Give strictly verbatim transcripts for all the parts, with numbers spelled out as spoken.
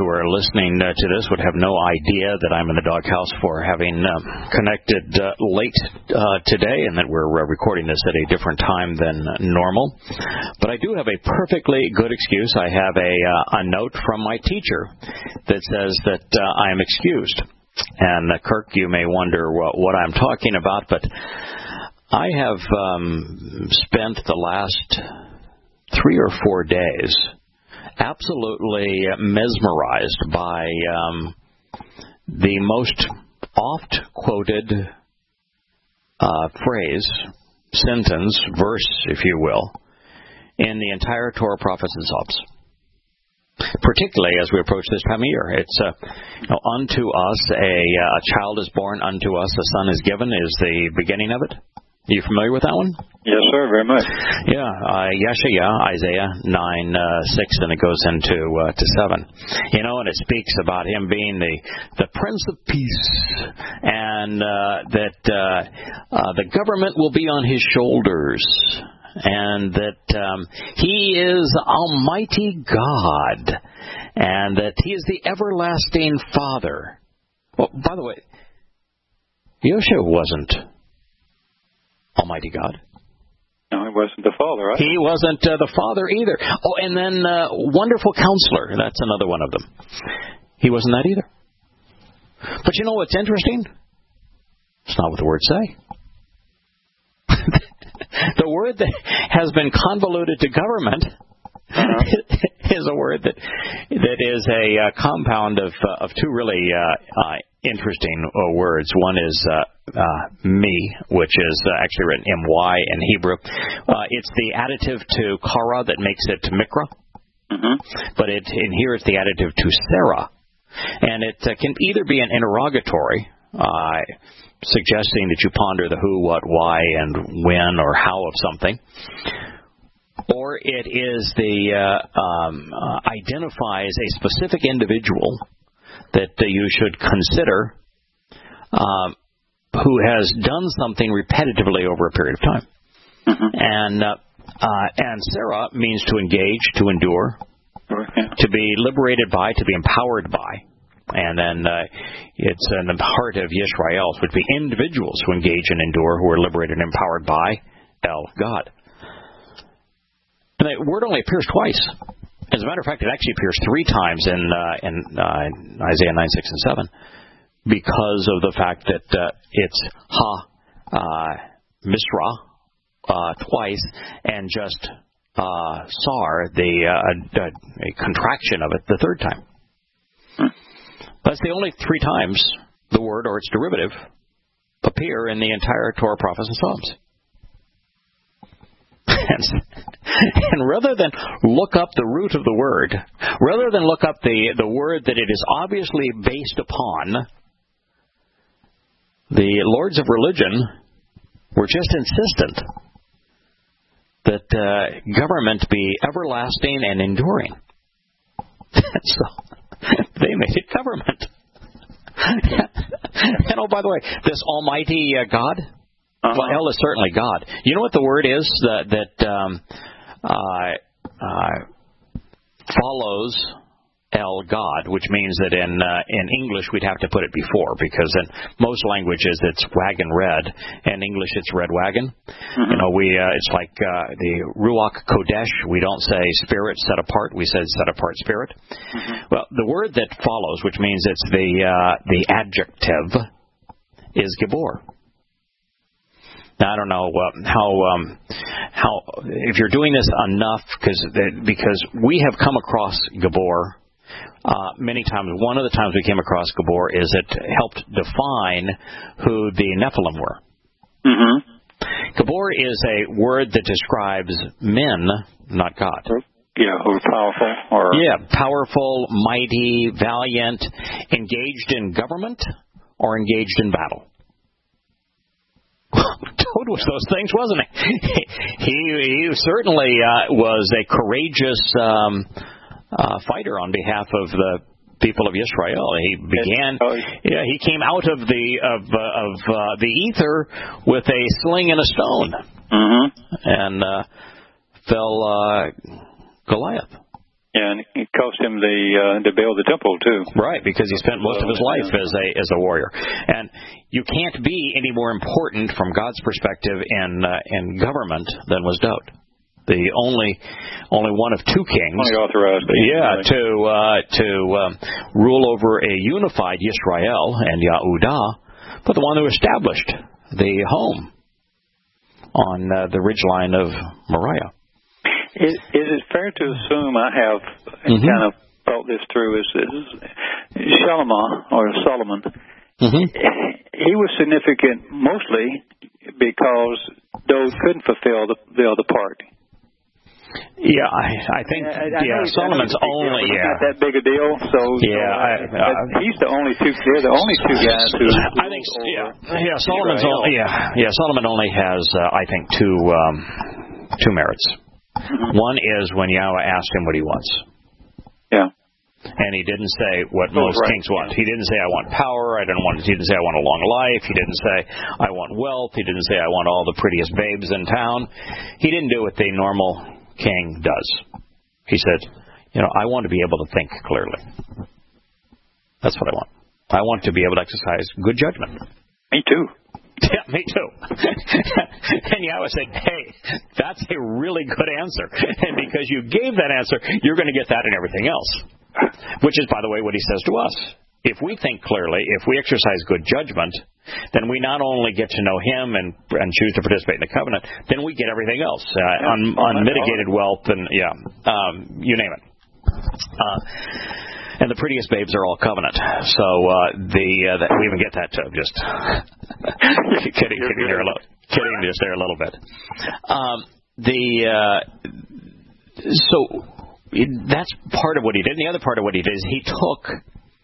who are listening uh, to this would have no idea that I'm in the doghouse for having uh, connected uh, late uh, today, and that we're uh, recording this at a different time than normal. But I do have a perfectly good excuse. I have a, uh, a note from my teacher that says that uh, I am excused. And uh, Kirk, you may wonder what, what I'm talking about, but I have um, spent the last three or four days absolutely mesmerized by um, the most oft-quoted uh, phrase, sentence, verse, if you will, in the entire Torah, Prophets, and Psalms. Particularly as we approach this time of year. It's uh, you know, unto us a, uh, a child is born, unto us a son is given is the beginning of it. Are you familiar with that one? Yes, sir, very much. Yeah, uh, Yeshaya, Isaiah nine, uh, six, and it goes into uh, to seven. You know, and it speaks about him being the, the Prince of Peace, and uh, that uh, uh, the government will be on his shoulders, and that um, he is Almighty God, and that he is the everlasting Father. Well, by the way, Yeshua wasn't Almighty God. No, he wasn't the Father, right? He wasn't uh, the Father either. Oh, and then uh, Wonderful Counselor. That's another one of them. He wasn't that either. But you know what's interesting? It's not what the words say. The word that has been convoluted to government uh-huh. is a word that that is a uh, compound of uh, of two really uh, uh, interesting uh, words. One is uh, uh, me, which is uh, actually written M Y in Hebrew. Uh, it's the additive to kara that makes it mikra, mm-hmm. but it in here it's the additive to Sarah, and it uh, can either be an interrogatory, uh, suggesting that you ponder the who, what, why, and when or how of something, or it is the uh, um, uh, identifies a specific individual that uh, you should consider um, who has done something repetitively over a period of time. Mm-hmm. And uh, uh, and Sarah means to engage, to endure, okay. to be liberated by, to be empowered by. And then uh, it's in the heart of Yisrael, which would be individuals who engage and endure, who are liberated and empowered by El, God. And the word only appears twice. As a matter of fact, it actually appears three times in, uh, in uh, Isaiah nine, six, and seven, because of the fact that uh, it's ha, uh, misra, uh, twice, and just uh, sar, the uh, a, a contraction of it, the third time. That's the only three times the word or its derivative appear in the entire Torah, Prophets, and Psalms. And rather than look up the root of the word, rather than look up the, the word that it is obviously based upon, the lords of religion were just insistent that uh, government be everlasting and enduring. So they made it government. And oh, by the way, this Almighty uh, God, uh-huh. well, El is certainly God. You know what the word is that, that um, uh, uh, follows El, God, which means that in uh, in English we'd have to put it before, because in most languages it's wagon red, and in English it's red wagon. Mm-hmm. You know, we uh, it's like uh, the Ruach Kodesh. We don't say spirit set apart. We say set apart spirit. Mm-hmm. Well, the word that follows, which means it's the uh, the adjective, is Gibor. Now, I don't know uh, how um, how if you're doing this enough, because because we have come across Gibor. Uh, many times. One of the times we came across Gibor is it helped define who the Nephilim were. Mm-hmm. Gibor is a word that describes men, not God. Yeah, who are powerful. Or yeah, powerful, mighty, valiant, engaged in government or engaged in battle. Toad was those things, wasn't he? he, he certainly uh, was a courageous Um, Uh, fighter on behalf of the people of Israel. He began. Yeah, he came out of the of uh, of uh, the ether with a sling and a stone, mm-hmm. and uh, fell uh, Goliath. Yeah, and it cost him the uh, to build the temple too. Right, because he spent most of his life as a as a warrior, and you can't be any more important from God's perspective in uh, in government than was Dowd. The only only one of two kings, only authorized, yeah, to uh, to um, rule over a unified Yisrael and Yehudah, but the one who established the home on uh, the ridgeline of Moriah. Is, is it fair to assume, I have mm-hmm. kind of thought this through, is, is Solomon, or Solomon, mm-hmm. he was significant mostly because Dowd couldn't fulfill the, the other part. Yeah, I, I think, I, I yeah, Solomon's only, deal, yeah. Not that big a deal, so, yeah, so I, uh, he's the only two, they're the only two guys who, I think, yeah, yeah, Solomon's only, yeah, yeah, Solomon only has, uh, I think, two, um, two merits. Mm-hmm. One is when Yahweh asked him what he wants. Yeah. And he didn't say what oh, most right. kings want. He didn't say, I want power. I didn't want, he didn't say, I want a long life. He didn't say, I want wealth. He didn't say, I want all the prettiest babes in town. He didn't do what the normal king does. He said, you know, I want to be able to think clearly. That's what I want. I want to be able to exercise good judgment. Me too. Yeah, me too. And Yahweh said, hey, that's a really good answer. And because you gave that answer, you're going to get that in everything else. Which is, by the way, what he says to us. If we think clearly, if we exercise good judgment, then we not only get to know him and, and choose to participate in the covenant, then we get everything else. Uh, un, unmitigated wealth and, yeah, um, you name it. Uh, and the prettiest babes are all covenant. So uh, the uh, that, we even get that too. Just kidding, kidding there a little, kidding just there a little bit. Um, the uh, so it, that's part of what he did. And the other part of what he did is he took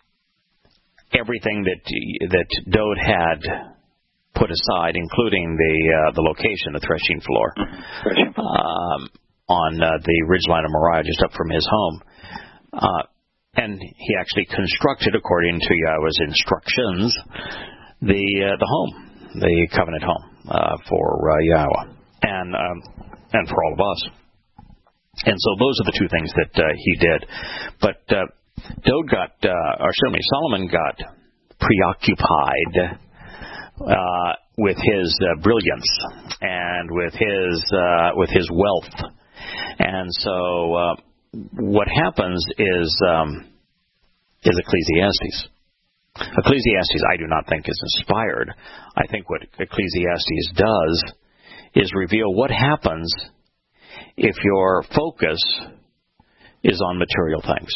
everything that that Dowd had put aside, including the uh, the location, the threshing floor, um, on uh, the ridgeline of Moriah, just up from his home. Uh, And he actually constructed, according to Yahweh's instructions, the uh, the home, the covenant home uh, for uh, Yahweh, and um, and for all of us. And so those are the two things that uh, he did. But uh, Dowd got, uh, or excuse me, Solomon got preoccupied uh, with his uh, brilliance and with his uh, with his wealth, and so. Uh, What happens is um, is Ecclesiastes. Ecclesiastes, I do not think is inspired. I think what Ecclesiastes does is reveal what happens if your focus is on material things,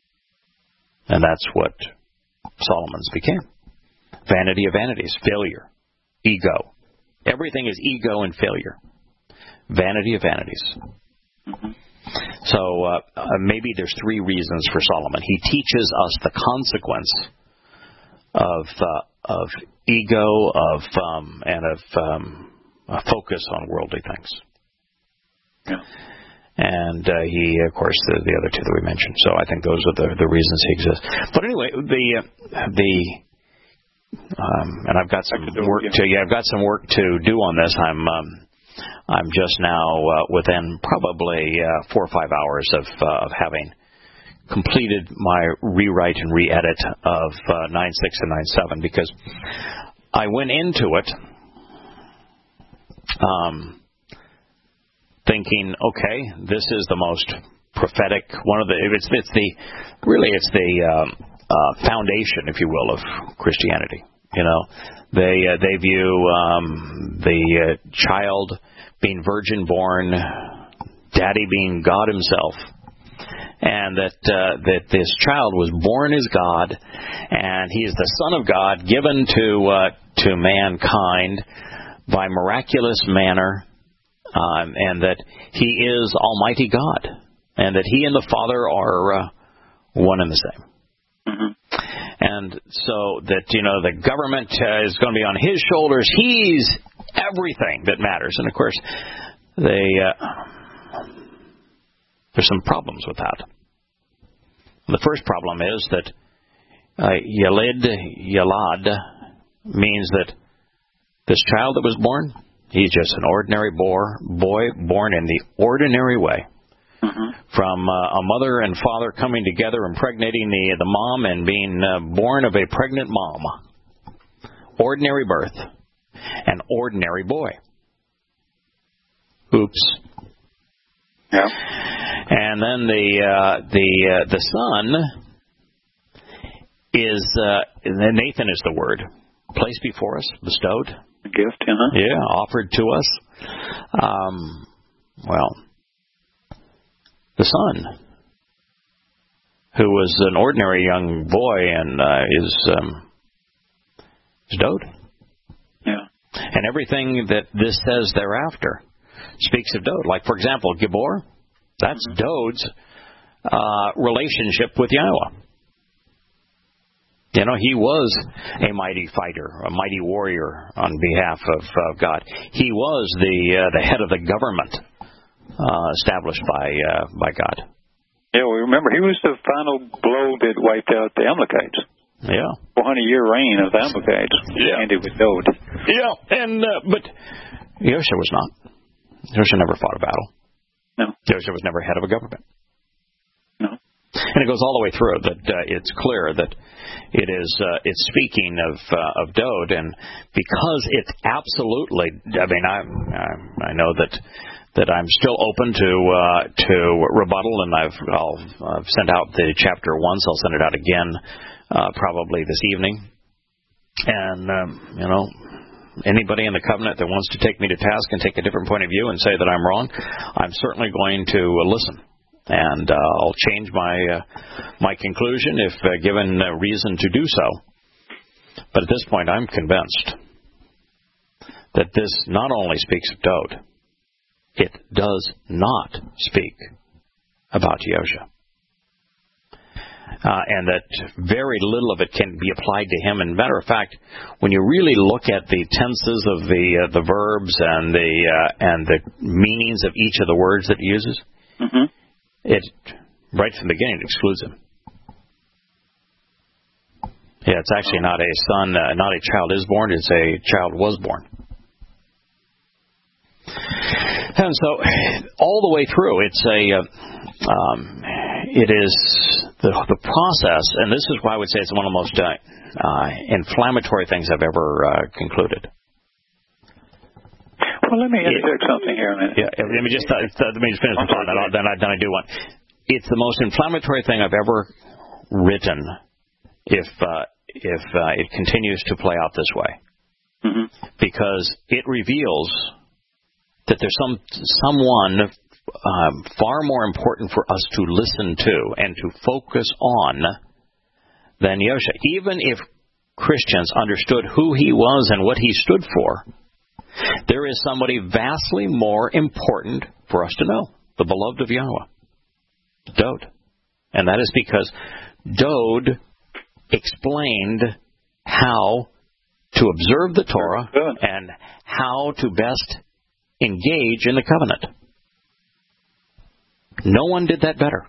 and that's what Solomon's became. Vanity of vanities, failure, ego. Everything is ego and failure. Vanity of vanities. Mm-hmm. So uh, uh, maybe there's three reasons for Solomon. He teaches us the consequence of uh, of ego, of um, and of um, a focus on worldly things. Yeah. And uh, he, of course, the, the other two that we mentioned. So I think those are the, the reasons he exists. But anyway, the uh, the um, and I've got some work to yeah, I've got some work to do on this. I'm. Um, I'm just now uh, within probably uh, four or five hours of, uh, of having completed my rewrite and re-edit of uh, nine six and nine seven, because I went into it um, thinking, okay, this is the most prophetic one of the. It's, it's the really it's the um, uh, foundation, if you will, of Christianity. You know, they uh, they view um, the uh, child being virgin born, daddy being God himself, and that uh, that this child was born as God, and he is the Son of God, given to uh, to mankind by miraculous manner, um, and that he is Almighty God, and that he and the Father are uh, one and the same. Mm-hmm. And so that, you know, the government uh, is going to be on his shoulders. He's everything that matters. And, of course, they, uh, there's some problems with that. The first problem is that uh, Yalid, Yalad, means that this child that was born, he's just an ordinary boy, boy born in the ordinary way. Mm-hmm. From uh, a mother and father coming together, impregnating the the mom, and being uh, born of a pregnant mom. Ordinary birth, an ordinary boy. Oops. Yeah. And then the uh, the uh, the son is uh, Nathan is the word, placed before us, bestowed, A gift, uh-huh. yeah, offered to us. Um, well, the son, who was an ordinary young boy, and uh, is um, bestowed. Yeah. And everything that this says thereafter speaks of Dode. Like, for example, Gibor, that's mm-hmm. Dode's uh, relationship with Yahweh. You know, he was a mighty fighter, a mighty warrior on behalf of uh, God. He was the uh, the head of the government uh, established by uh, by God. Yeah, we remember he was the final blow that wiped out the Amalekites. Yeah, four hundred year reign of the Amalekites. Yeah, ended with Dode. Yeah, and uh, but Yosha was not. Yosha never fought a battle. No. Yosha was never head of a government. No. And it goes all the way through that uh, it's clear that it is uh, it's speaking of uh, of Dode, and because it's absolutely, I mean, I I, I know that that I'm still open to uh, to rebuttal, and I've I'll I've sent out the chapter once. I'll send it out again uh, probably this evening, and um, you know. Anybody in the covenant that wants to take me to task and take a different point of view and say that I'm wrong, I'm certainly going to uh, listen, and uh, I'll change my uh, my conclusion if uh, given a reason to do so. But at this point, I'm convinced that this not only speaks of Dode, it does not speak about Yosha. Uh, and that very little of it can be applied to him. And matter of fact, when you really look at the tenses of the uh, the verbs and the uh, and the meanings of each of the words that he uses, mm-hmm. it right from the beginning excludes him. Yeah, it's actually not a son, uh, not a child is born; it's a child was born. And so, all the way through, it's a uh, um, it is the, the process, and this is why I would say it's one of the most uh, uh, inflammatory things I've ever uh, concluded. Well, let me interject it, something here a minute. Yeah, let me just uh, let me just finish the thought, then I then I do one. It's the most inflammatory thing I've ever written. If uh, if uh, it continues to play out this way, mm-hmm. because it reveals that there's some someone um, far more important for us to listen to and to focus on than Yosha. Even if Christians understood who he was and what he stood for, there is somebody vastly more important for us to know, the beloved of Yahweh, Dode. And that is because Dode explained how to observe the Torah and how to best engage in the covenant. No one did that better.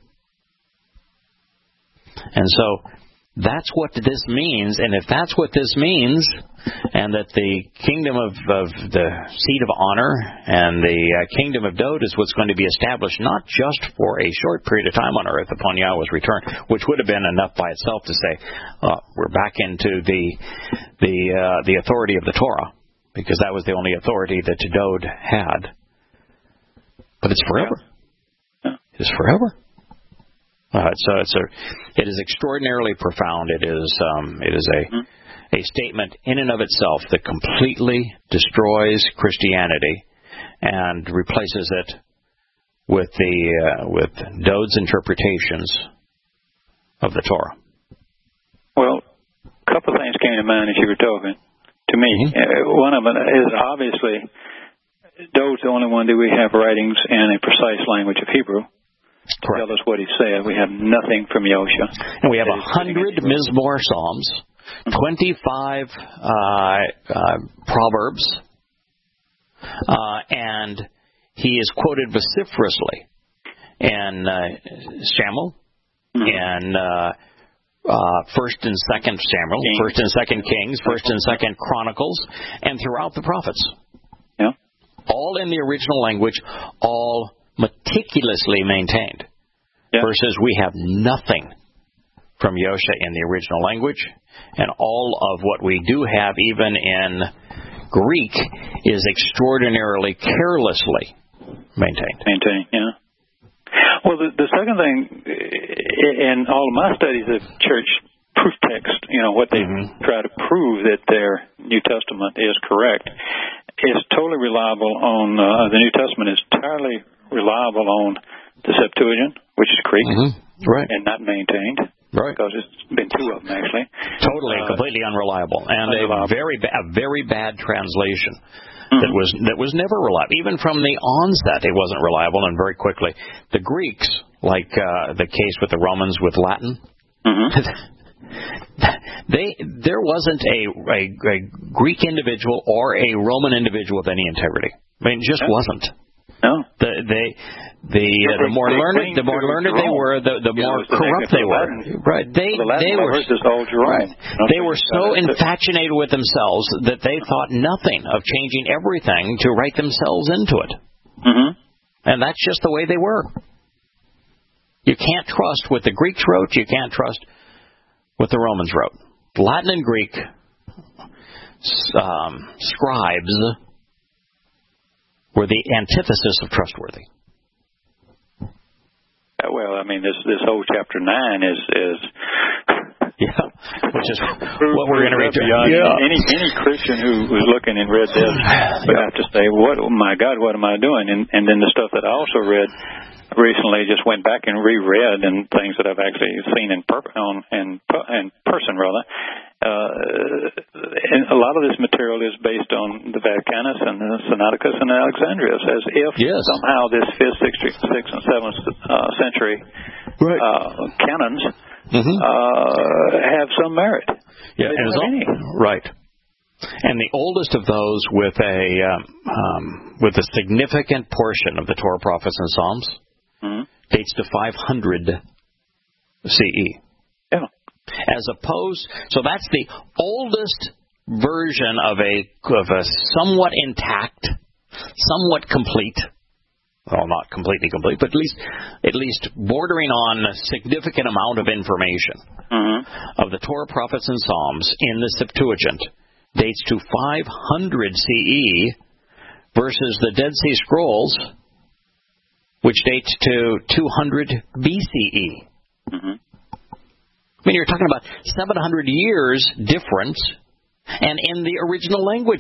And so that's what this means. And if that's what this means, and that the kingdom of, of the seat of honor and the uh, kingdom of Dode is what's going to be established not just for a short period of time on earth upon Yahweh's return, which would have been enough by itself to say, uh, we're back into the the uh, the authority of the Torah, because that was the only authority that Dode had. But it's forever. Yeah. It is forever. Uh, so it's a, it is extraordinarily profound. It is um, it is a mm-hmm. a statement in and of itself that completely destroys Christianity and replaces it with the uh, with Dode's interpretations of the Torah. Well, a couple of things came to mind as you were talking to me. Mm-hmm. Uh, one of them is obviously Dode's the only one that we have writings in a precise language of Hebrew. Correct. Tell us what he said. We have nothing from Yosha. And we have a hundred Mizmor Psalms, twenty-five uh, uh, Proverbs, uh, and he is quoted vociferously in uh, Samuel, mm-hmm. and uh, uh, First and Second Samuel, Kings. First and Second Kings, First and Second Chronicles, and throughout the prophets. Yeah. All in the original language, all meticulously maintained, yeah. versus we have nothing from Yosha in the original language, and all of what we do have, even in Greek, is extraordinarily carelessly maintained. Maintained, yeah. Well, the, the second thing, in all of my studies of church proof text, you know, what they mm-hmm. try to prove that their New Testament is correct, is totally reliable on, uh, the New Testament is entirely reliable on the Septuagint, which is Greek, mm-hmm. right. and not maintained. Right. Because it's been two of them, actually. Totally, uh, completely unreliable. And unreliable. a very ba- a very bad translation mm-hmm. that was that was never reliable. Even from the onset, it wasn't reliable, and very quickly. The Greeks, like uh, the case with the Romans with Latin, mm-hmm. they there wasn't a, a, a Greek individual or a Roman individual with any integrity. I mean, it just yeah. wasn't. No. The, they, the uh, the more learned, the more learned they were, the, the more corrupt they were. Right. They they were right. They were so infatuated with themselves that they thought nothing of changing everything to write themselves into it. Mm-hmm. And that's just the way they were. You can't trust what the Greeks wrote. You can't trust what the Romans wrote. Latin and Greek um, scribes were the antithesis of trustworthy. Well, I mean, this this whole chapter nine is is yeah, which is what we're going to read. Yeah. Any any Christian who who's looking and read this would have to say, "What? Oh my God, what am I doing?" And and then the stuff that I also read recently, just went back and reread, and things that I've actually seen in per on in, in person rather. Uh, and a lot of this material is based on the Vaticanus and the Sinaiticus and Alexandrius, as if yes. somehow this fifth, sixth, sixth and seventh uh, century right. uh, canons mm-hmm. uh, have some merit. Yeah, and it's all, right. And the oldest of those with a um, um, with a significant portion of the Torah, prophets, and Psalms mm-hmm. dates to five hundred C E. Yeah. As opposed, so that's the oldest version of a of a somewhat intact, somewhat complete, well, not completely complete, but at least at least bordering on a significant amount of information mm-hmm. of the Torah, prophets, and Psalms in the Septuagint dates to five hundred C E versus the Dead Sea Scrolls, which dates to two hundred B C E. Mm-hmm. I mean, you're talking about seven hundred years difference, and in the original language.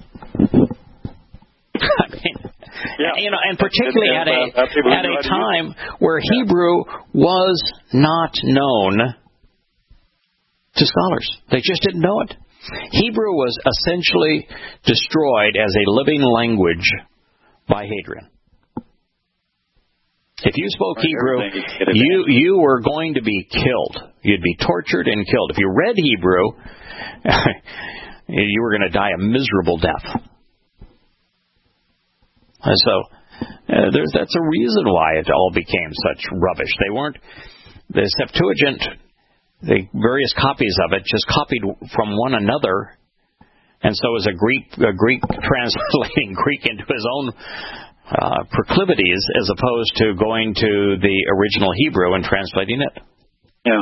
I mean, yeah. you know, and particularly at a at a time where Hebrew was not known to scholars. They just didn't know it. Hebrew was essentially destroyed as a living language by Hadrian. If you spoke Hebrew, you you were going to be killed. You'd be tortured and killed. If you read Hebrew, you were going to die a miserable death. And so uh, there's, that's a reason why it all became such rubbish. They weren't, the Septuagint, the various copies of it just copied from one another, and so as a Greek, a Greek translating Greek into his own Uh, proclivities, as opposed to going to the original Hebrew and translating it. Yeah.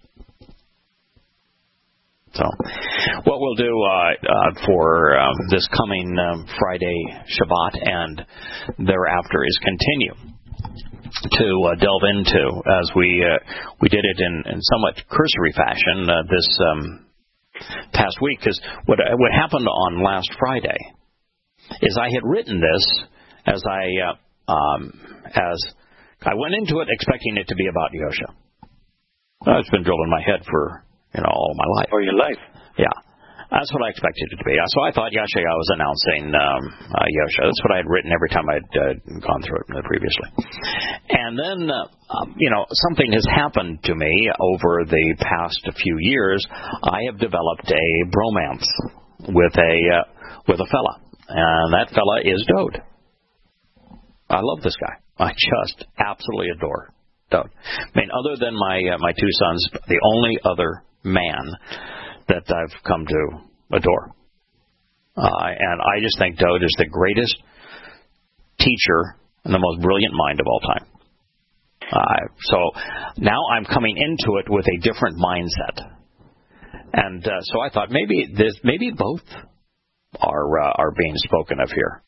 So, what we'll do uh, uh, for um, this coming um, Friday Shabbat and thereafter is continue to uh, delve into, as we uh, we did it in, in somewhat cursory fashion uh, this um, past week. Because what what happened on last Friday is I had written this. As I uh, um, as I went into it expecting it to be about Yosha. Well, it's been drilled in my head for you know all my life. For your life. Yeah, that's what I expected it to be. So I thought Yosha I was announcing um, uh, Yosha. That's what I had written every time I'd uh, gone through it previously. And then uh, um, you know something has happened to me over the past few years. I have developed a bromance with a uh, with a fella, and that fella is Dode. I love this guy. I just absolutely adore Dode. I mean, other than my uh, my two sons, the only other man that I've come to adore. Uh, and I just think Dode is the greatest teacher and the most brilliant mind of all time. Uh, so now I'm coming into it with a different mindset. And uh, so I thought maybe this, maybe both are uh, are being spoken of here.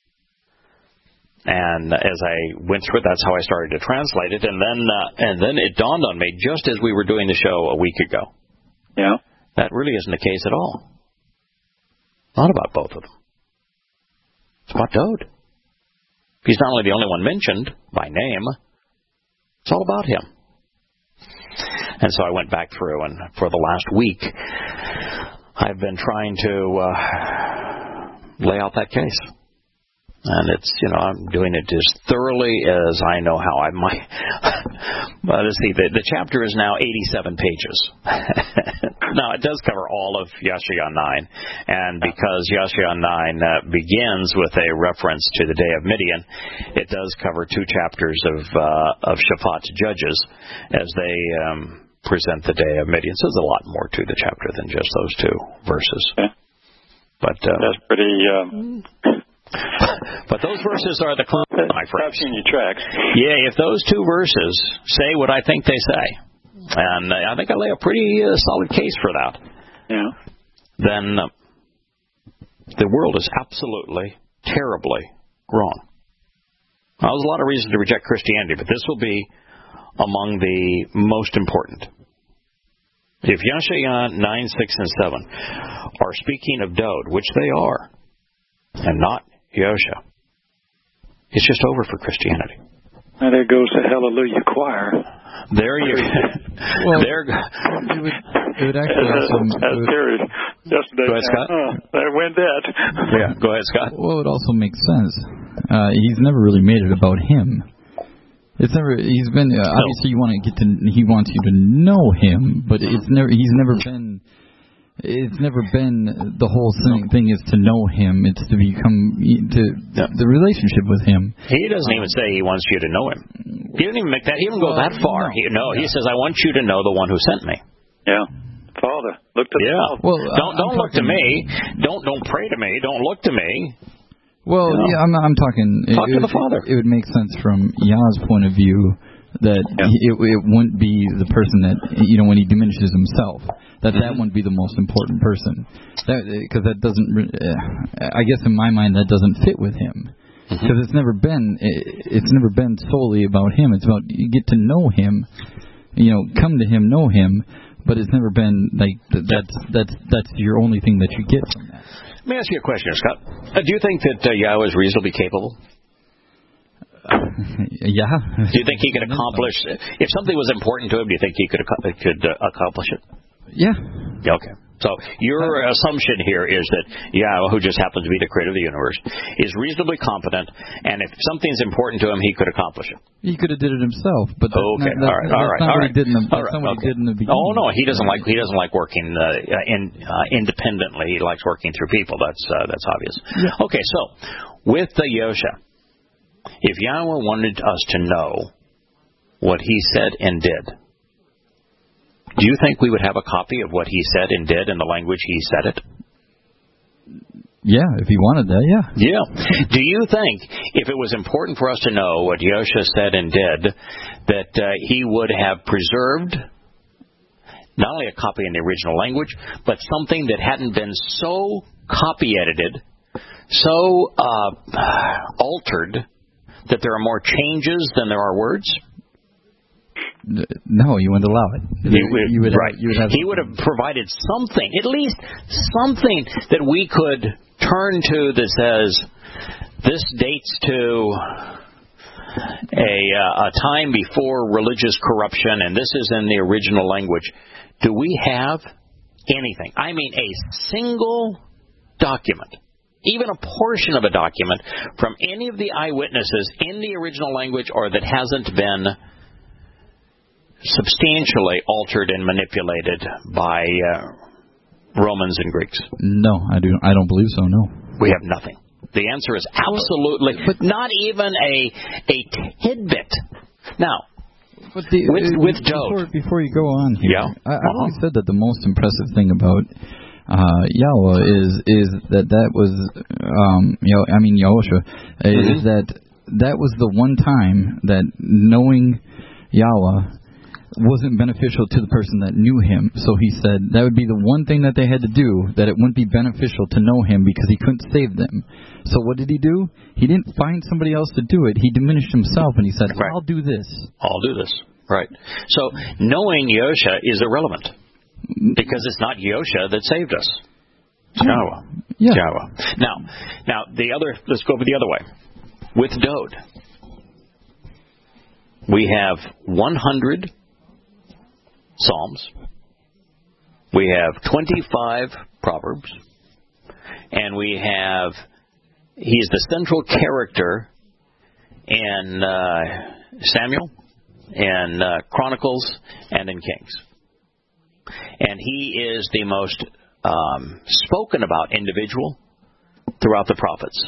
And as I went through it, that's how I started to translate it. And then uh, and then it dawned on me, just as we were doing the show a week ago, yeah, that really isn't the case at all. Not about both of them. It's about Dowd. He's not only the only one mentioned by name, it's all about him. And so I went back through, and for the last week, I've been trying to uh, lay out that case. And it's, you know, I'm doing it as thoroughly as I know how. I might. Well, let's see, the, the chapter is now eighty-seven pages. Now, it does cover all of Yashayan nine. And because Yashayan nine uh, begins with a reference to the day of Midian, it does cover two chapters of uh, of Shaphat's judges as they um, present the day of Midian. So there's a lot more to the chapter than just those two verses. Okay. But uh, that's pretty... Um... But those verses are the clue, my friends. In your tracks. Yeah, if those two verses say what I think they say, and I think I lay a pretty uh, solid case for that, yeah, then uh, the world is absolutely, terribly wrong. Now, there's a lot of reasons to reject Christianity, but this will be among the most important. If Yashayan nine, six, and seven are speaking of Dowd, which they are, and not Yosha, it's just over for Christianity. And there goes the Hallelujah Choir. There you well, there it would, it would actually also... That's Terry yesterday. Go ahead, Scott. Uh, there went that. Yeah, go ahead, Scott. Well, it also makes sense. Uh, he's never really made it about him. It's never... He's been... Uh, obviously, you want to get to... He wants you to know him, but it's never... He's never been... It's never been the whole thing, thing is to know him. It's to become to yeah. the relationship with him. He doesn't even say he wants you to know him. He didn't even make that. He didn't well, go that far. No, he, no yeah. he says, "I want you to know the one who sent me." Yeah, Father, look to yeah. the Well, don't don't look to me. Don't don't pray to me. Don't look to me. Well, you know? yeah, I'm I'm talking. Talk it, to the it, Father. It would make sense from Yah's point of view that yeah. it, it wouldn't be the person that, you know, when he diminishes himself, that mm-hmm. that wouldn't be the most important person. Because that, that doesn't, uh, I guess in my mind, that doesn't fit with him. Because mm-hmm. it's never been, it, it's never been solely about him. It's about, you get to know him, you know, come to him, know him, but it's never been like, that's, that's, that's your only thing that you get from that. Let me ask you a question, Scott. Uh, do you think that uh, Yahweh is reasonably capable? Uh, yeah. Do you think he could accomplish, if something was important to him, do you think he could could uh, accomplish it? Yeah. Okay. So your assumption here is that Yahweh, who just happens to be the creator of the universe, is reasonably competent, and if something's important to him, he could accomplish it. He could have did it himself, but that's okay. not, all right. that's, all that's right. not all what right. he did in the, all right. okay. he did in the beginning. Oh no, he doesn't like he doesn't like working uh, in, uh, independently. He likes working through people. That's uh, that's obvious. Yeah. Okay, so with the Yosha, if Yahweh wanted us to know what he said and did, do you think we would have a copy of what he said and did in the language he said it? Yeah, if he wanted that, yeah. Yeah. Do you think if it was important for us to know what Yosha said and did, that uh, he would have preserved not only a copy in the original language, but something that hadn't been so copy-edited, so uh, altered, that there are more changes than there are words? No, you wouldn't allow it. You would, you would right. Have, you would have he would have provided something, at least something that we could turn to that says, this dates to a, uh, a time before religious corruption, and this is in the original language. Do we have anything? I mean, a single document, even a portion of a document from any of the eyewitnesses in the original language or that hasn't been substantially altered and manipulated by uh, Romans and Greeks? No, I do. I don't believe so. No, we have nothing. The answer is absolutely, but not even a a tidbit. Now, but the, with uh, with before, Dowd, before you go on here, yeah, I, I uh-huh. always said that the most impressive thing about uh, Yahweh is is that that was um, you know, I mean Yahusha, mm-hmm. is that that was the one time that knowing Yahweh wasn't beneficial to the person that knew him. So he said that would be the one thing that they had to do, that it wouldn't be beneficial to know him because he couldn't save them. So what did he do? He didn't find somebody else to do it. He diminished himself and he said, right. I'll do this. I'll do this. Right. So knowing Yosha is irrelevant because it's not Yosha that saved us. It's Yahweh. Yeah. Yahweh. Now, now the other, let's go over the other way. With Dode, we have one hundred Psalms, we have twenty-five Proverbs, and we have, he's the central character in uh, Samuel, in uh, Chronicles, and in Kings. And he is the most um, spoken about individual throughout the prophets.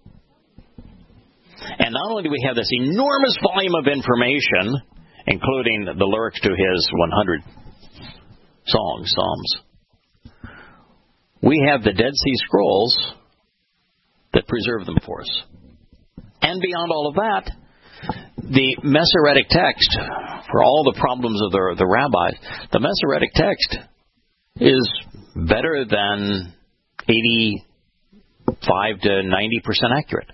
And not only do we have this enormous volume of information, including the lyrics to his one hundred songs, psalms, we have the Dead Sea Scrolls that preserve them for us. And beyond all of that, the Masoretic text, for all the problems of the, the rabbis, the Masoretic text is better than eighty-five to ninety percent accurate.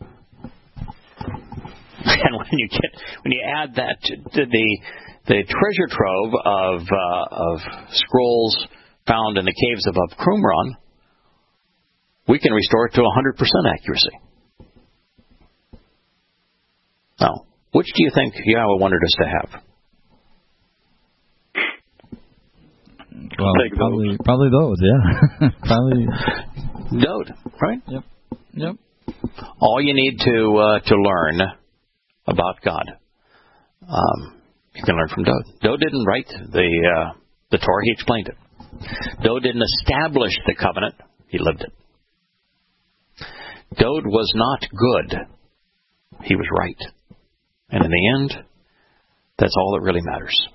And when you get when you add that to the the treasure trove of uh, of scrolls found in the caves above Qumran, we can restore it to one hundred percent accuracy. Now, which do you think Yahweh wanted us to have? Well, probably, probably those, yeah. Probably Dode, right? Yep. Yep. All you need to uh, to learn about God, um, you can learn from Dode. Dode didn't write the uh, the Torah; he explained it. Dode didn't establish the covenant; he lived it. Dode was not good; he was right, and in the end, that's all that really matters.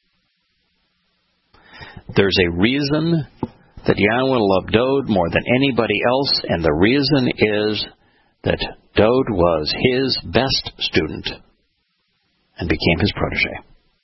There's a reason that Yahweh loved Dode more than anybody else, and the reason is that Dode was his best student and became his protege.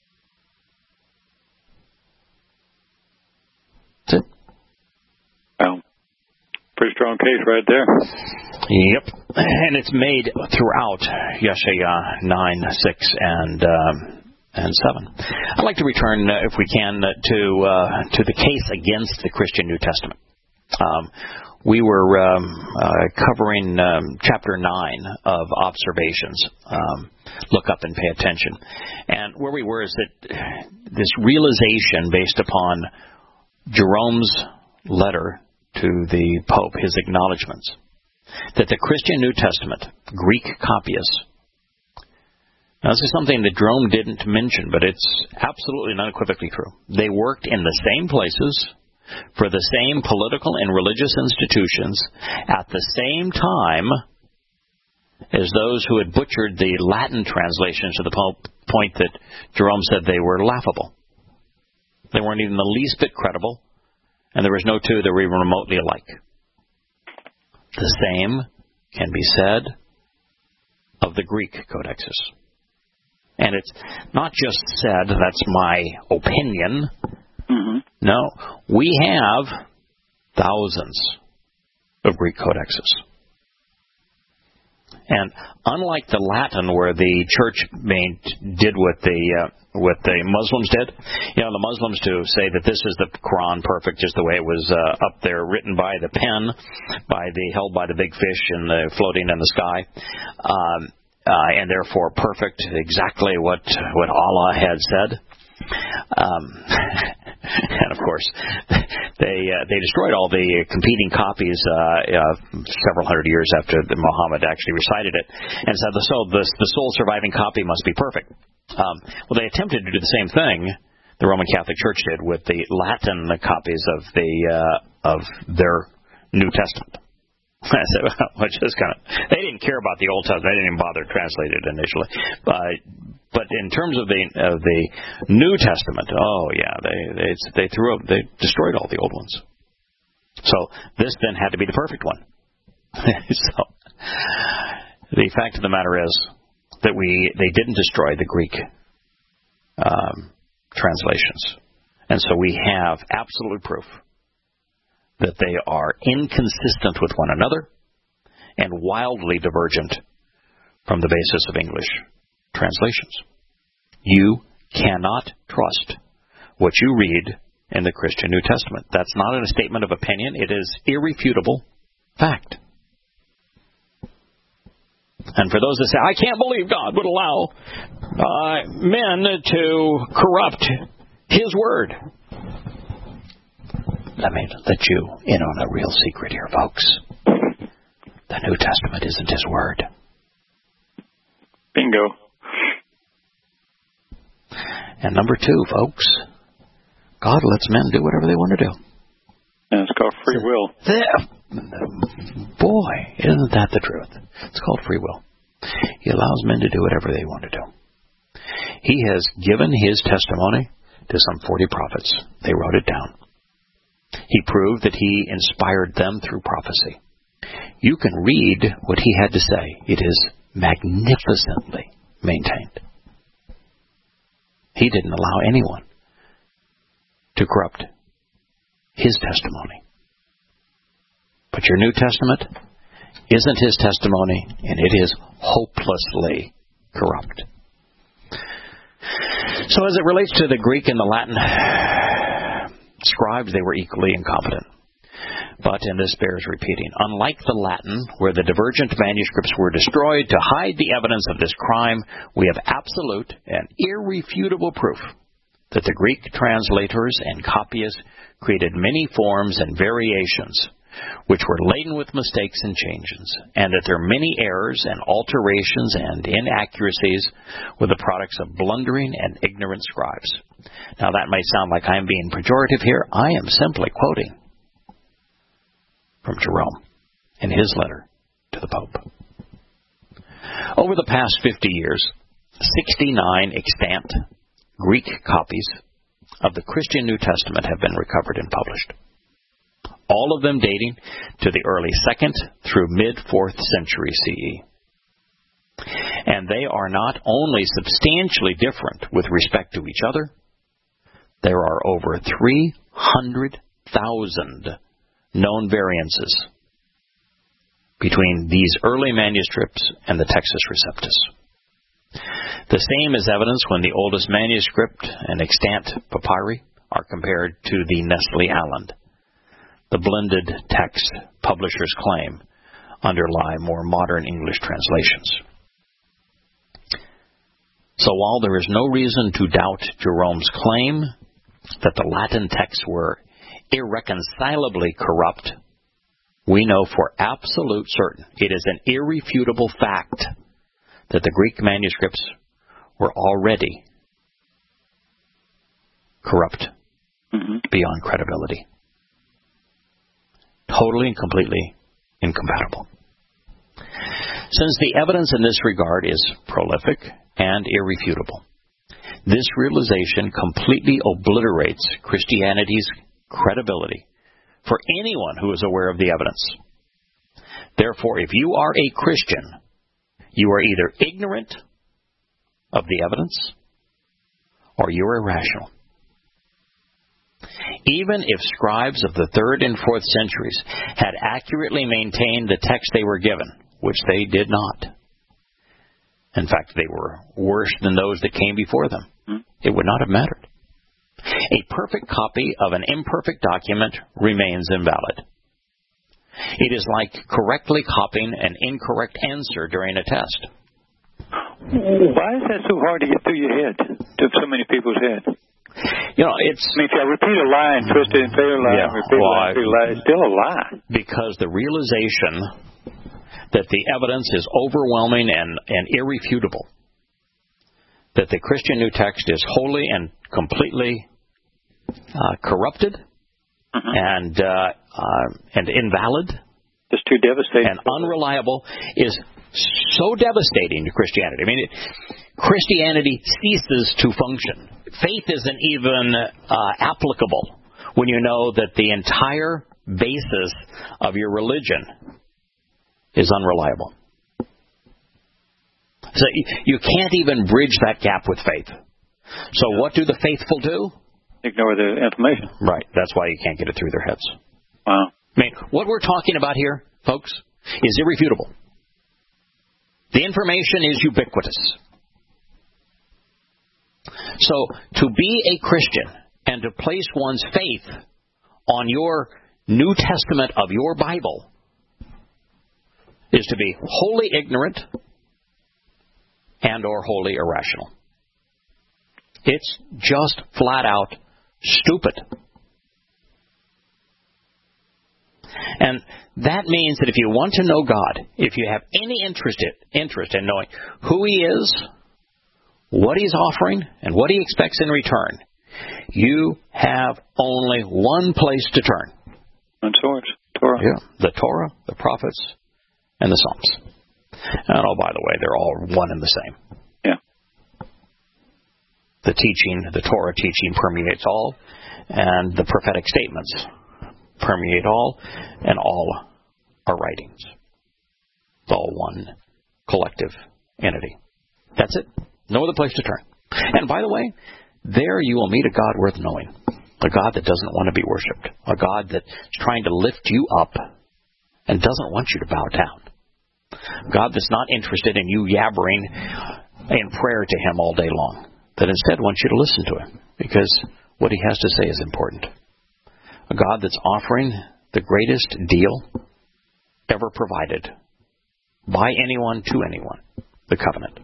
That's it. Well, pretty strong case right there. Yep. And it's made throughout Yeshaya nine, six, and... Um, and seven. I'd like to return, uh, if we can, uh, to uh, to the case against the Christian New Testament. Um, we were um, uh, covering um, chapter nine of Observations. Um, look up and pay attention. And where we were is that this realization based upon Jerome's letter to the Pope, his acknowledgments, that the Christian New Testament, Greek copyists, now, this is something that Jerome didn't mention, but it's absolutely and unequivocally true. They worked in the same places, for the same political and religious institutions, at the same time as those who had butchered the Latin translations to the point that Jerome said they were laughable. They weren't even the least bit credible, and there was no two that were even remotely alike. The same can be said of the Greek codexes. And it's not just said, that's my opinion. Mm-hmm. No, we have thousands of Greek codexes. And unlike the Latin, where the church made, did what the uh, what the Muslims did, you know, the Muslims to say that this is the Quran perfect, just the way it was uh, up there, written by the pen, by the held by the big fish and the floating in the sky. Um, Uh, and therefore perfect, exactly what what Allah had said. Um, and of course, they uh, they destroyed all the competing copies uh, uh, several hundred years after Muhammad actually recited it, and said so the the sole surviving copy must be perfect. Um, well, they attempted to do the same thing the Roman Catholic Church did with the Latin copies of the uh, of their New Testament. Which is kind of, they didn't care about the Old Testament. They didn't even bother to translate it initially. But but in terms of the of the New Testament, oh yeah, they they they threw up, they destroyed all the old ones. So this then had to be the perfect one. So The fact of the matter is that we they didn't destroy the Greek um, translations. And so we have absolute proof that they are inconsistent with one another and wildly divergent from the basis of English translations. You cannot trust what you read in the Christian New Testament. That's not a statement of opinion. It is irrefutable fact. And for those that say, I can't believe God would allow uh, men to corrupt His Word. Let me let you in on a real secret here, folks. The New Testament isn't His Word. Bingo. And number two, folks, God lets men do whatever they want to do. And it's called free will. Boy, isn't that the truth? It's called free will. He allows men to do whatever they want to do. He has given His testimony to some forty prophets. They wrote it down. He proved that He inspired them through prophecy. You can read what He had to say. It is magnificently maintained. He didn't allow anyone to corrupt His testimony. But your New Testament isn't His testimony, and it is hopelessly corrupt. So as it relates to the Greek and the Latin scribes, they were equally incompetent. But, and this bears repeating, unlike the Latin, where the divergent manuscripts were destroyed to hide the evidence of this crime, we have absolute and irrefutable proof that the Greek translators and copyists created many forms and variations which were laden with mistakes and changes, and that their many errors and alterations and inaccuracies were the products of blundering and ignorant scribes. Now that may sound like I'm being pejorative here. I am simply quoting from Jerome in his letter to the Pope. Over the past fifty years, sixty-nine extant Greek copies of the Christian New Testament have been recovered and published, all of them dating to the early second through mid-fourth century C E. And they are not only substantially different with respect to each other, there are over three hundred thousand known variances between these early manuscripts and the Textus Receptus. The same is evidenced when the oldest manuscript and extant papyri are compared to the Nestle Aland. The blended text publishers claim underlie more modern English translations. So while there is no reason to doubt Jerome's claim that the Latin texts were irreconcilably corrupt, we know for absolute certain it is an irrefutable fact that the Greek manuscripts were already corrupt mm-hmm. beyond credibility. Totally and completely incompatible. Since the evidence in this regard is prolific and irrefutable, this realization completely obliterates Christianity's credibility for anyone who is aware of the evidence. Therefore, if you are a Christian, you are either ignorant of the evidence or you are irrational. Even if scribes of the third and fourth centuries had accurately maintained the text they were given, which they did not, in fact, they were worse than those that came before them, it would not have mattered. A perfect copy of an imperfect document remains invalid. It is like correctly copying an incorrect answer during a test. Why is that so hard to get through your head, to so many people's head? You know, it's... I mean, if I repeat a lie and twist it into a lie, yeah, and repeat well, a lie, repeat a lie, it's still a lie. Because the realization that the evidence is overwhelming and, and irrefutable, that the Christian New Text is wholly and completely uh, corrupted mm-hmm. and uh, uh, and invalid, just too devastating, and unreliable, is so devastating to Christianity. I mean, it, Christianity ceases to function. Faith isn't even uh, applicable when you know that the entire basis of your religion is unreliable. So you can't even bridge that gap with faith. So what do the faithful do? Ignore the information. Right. That's why you can't get it through their heads. Wow. I mean, what we're talking about here, folks, is irrefutable. The information is ubiquitous. So to be a Christian and to place one's faith on your New Testament of your Bible is to be wholly ignorant and or wholly irrational. It's just flat out stupid. And that means that if you want to know God, if you have any interest in, interest in knowing who He is, what He's offering, and what He expects in return, you have only one place to turn. One source, Torah. Yeah, the Torah, the prophets, and the Psalms. And oh, by the way, they're all one and the same. Yeah. The teaching, the Torah teaching permeates all, and the prophetic statements permeate all, and all are writings. It's all one collective entity. That's it. No other place to turn. And by the way, there you will meet a God worth knowing. A God that doesn't want to be worshipped. A God that's trying to lift you up and doesn't want you to bow down. A God that's not interested in you yabbering in prayer to Him all day long. That instead wants you to listen to Him because what He has to say is important. A God that's offering the greatest deal ever provided by anyone to anyone. The covenant.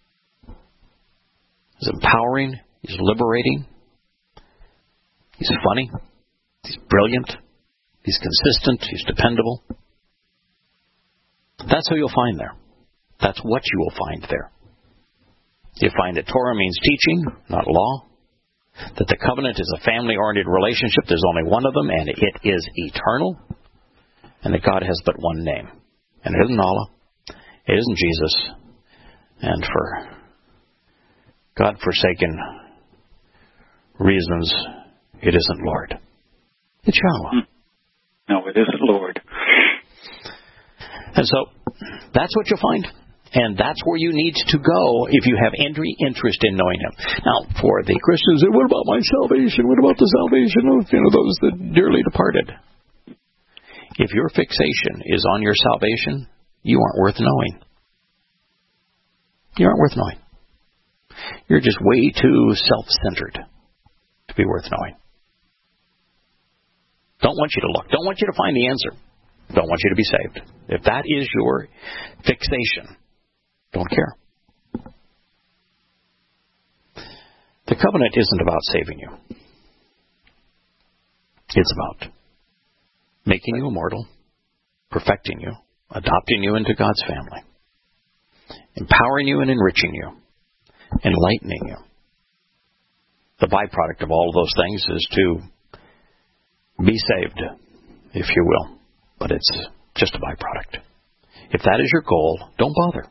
He's empowering. He's liberating. He's funny. He's brilliant. He's consistent. He's dependable. That's who you'll find there. That's what you will find there. You find that Torah means teaching, not law. That the covenant is a family-oriented relationship. There's only one of them, and it is eternal. And that God has but one name. And it isn't Allah. It isn't Jesus. And for God-forsaken reasons, it isn't Lord. It's Yahweh. No, it isn't Lord. And so, that's what you'll find. And that's where you need to go if you have any interest in knowing Him. Now, for the Christians, what about my salvation? What about the salvation of you know those that dearly departed? If your fixation is on your salvation, you aren't worth knowing. You aren't worth knowing. You're just way too self-centered to be worth knowing. Don't want you to look. Don't want you to find the answer. Don't want you to be saved. If that is your fixation, don't care. The covenant isn't about saving you. It's about making you immortal, perfecting you, adopting you into God's family, empowering you and enriching you, enlightening you. The byproduct of all of those things is to be saved, if you will. But it's just a byproduct. If that is your goal, don't bother.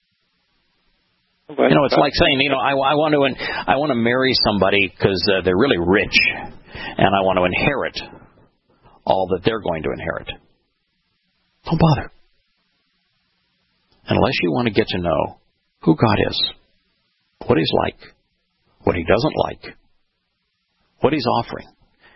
You know, it's like saying, you know, I, I want to I want to marry somebody because uh, they're really rich, and I want to inherit all that they're going to inherit. Don't bother. Unless you want to get to know who God is, what He's like, what He doesn't like, what He's offering.